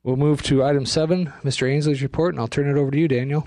We'll move to item 7, Mr. Ainsley's report, and I'll turn it over to you, Daniel.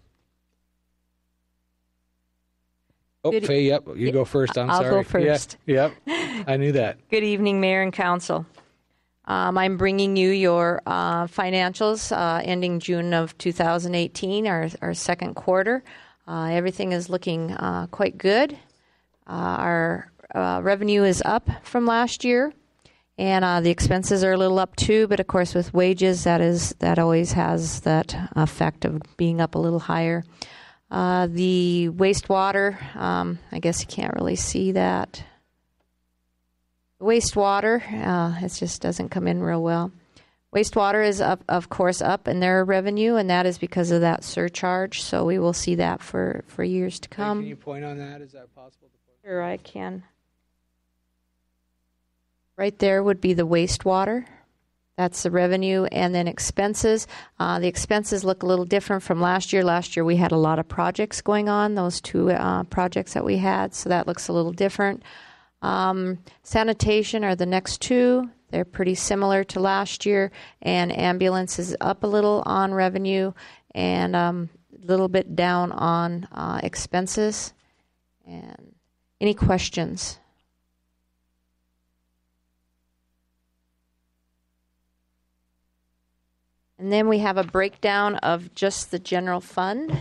Faye, yep, you go first. I'll go first. Yeah, yep, I knew that. Good evening, Mayor and Council. I'm bringing you your financials ending June of 2018, our second quarter. Everything is looking quite good. Our revenue is up from last year, and the expenses are a little up too. But of course, with wages, that always has that effect of being up a little higher. The wastewater, I guess you can't really see that. Wastewater, it just doesn't come in real well. Wastewater is, of course, up in their revenue, and that is because of that surcharge. So we will see that for years to come. Can you point on that? Is that possible? Sure, I can. Right there would be the wastewater. That's the revenue. And then expenses. The expenses look a little different from last year. Last year we had a lot of projects going on, those 2 projects that we had, so that looks a little different. Sanitation are the next 2. They're pretty similar to last year. And ambulance is up a little on revenue and a little bit down on expenses. And any questions? And then we have a breakdown of just the general fund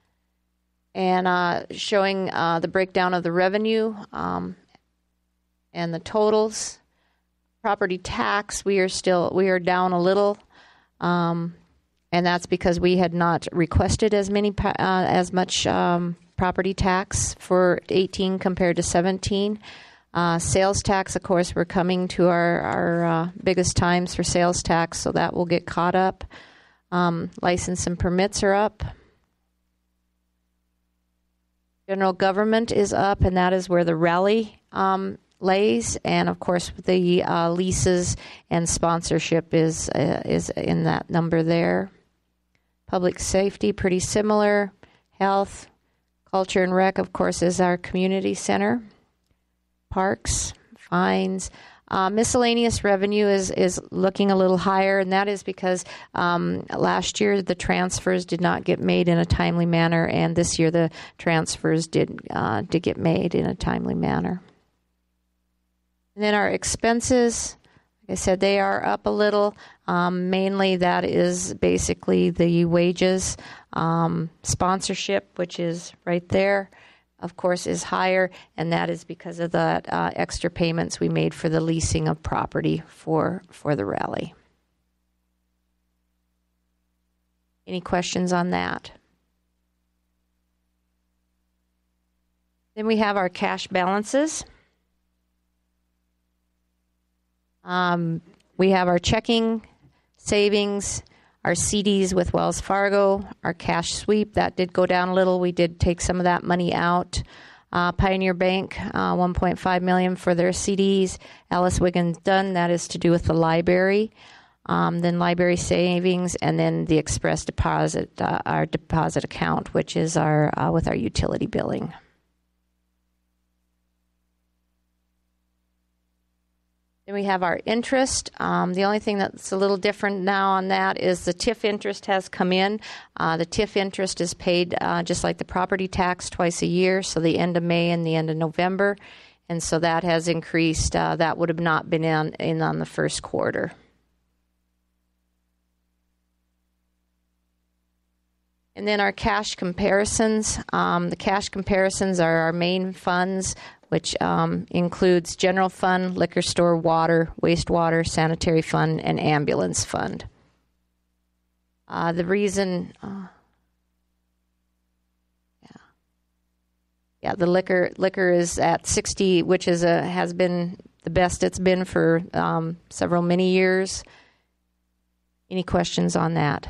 and showing the breakdown of the revenue and the totals. Property tax, we are down a little, and that's because we had not requested as much property tax for 18 compared to 17. Sales tax, of course, we're coming to our biggest times for sales tax, so that will get caught up. License and permits are up. General government is up, and that is where the rally lays. And, of course, the leases and sponsorship is in that number there. Public safety, pretty similar. Health, culture, and rec, of course, is our community center. Parks, fines. Miscellaneous revenue is looking a little higher, and that is because last year the transfers did not get made in a timely manner, and this year the transfers did get made in a timely manner. And then our expenses, like I said, they are up a little. Mainly that is basically the wages. Sponsorship, which is right there, of course, is higher, and that is because of the extra payments we made for the leasing of property for the rally. Any questions on that? Then we have our cash balances. We have our checking, savings, our CDs with Wells Fargo, our cash sweep. That did go down a little. We did take some of that money out. Pioneer Bank, $1.5 million for their CDs. Alice Wiggins Dunn, that is to do with the library. Then library savings, and then the express deposit, our deposit account, which is our with our utility billing. Then we have our interest. The only thing that's a little different now on that is the TIF interest has come in. The TIF interest is paid just like the property tax twice a year, so the end of May and the end of November. And so that has increased. That would have not been in on the first quarter. And then our cash comparisons. The cash comparisons are our main funds, which includes general fund, liquor store, water, wastewater, sanitary fund, and ambulance fund. The reason, the liquor is at 60, which is has been the best it's been for many years. Any questions on that?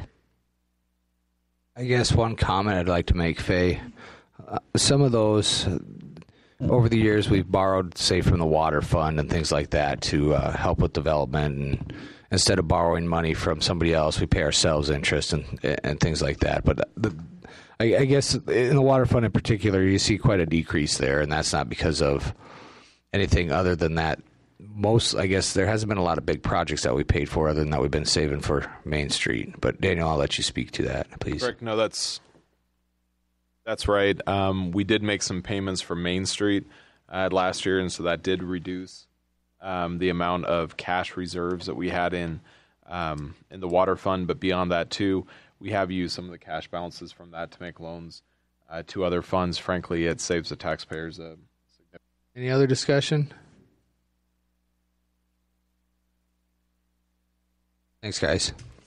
I guess one comment I'd like to make, Faye. Some of those, over the years, we've borrowed, say, from the water fund and things like that to help with development. And instead of borrowing money from somebody else, we pay ourselves interest and things like that. But I guess in the water fund in particular, you see quite a decrease there, and that's not because of anything other than that I guess there hasn't been a lot of big projects that we paid for other than that we've been saving for Main Street. But Daniel, I'll let you speak to that, please. Correct. No, that's right. We did make some payments for Main Street last year, and so that did reduce the amount of cash reserves that we had in the water fund. But beyond that, too, we have used some of the cash balances from that to make loans to other funds. Frankly, it saves the taxpayers a significant. Any other discussion? Thanks, guys.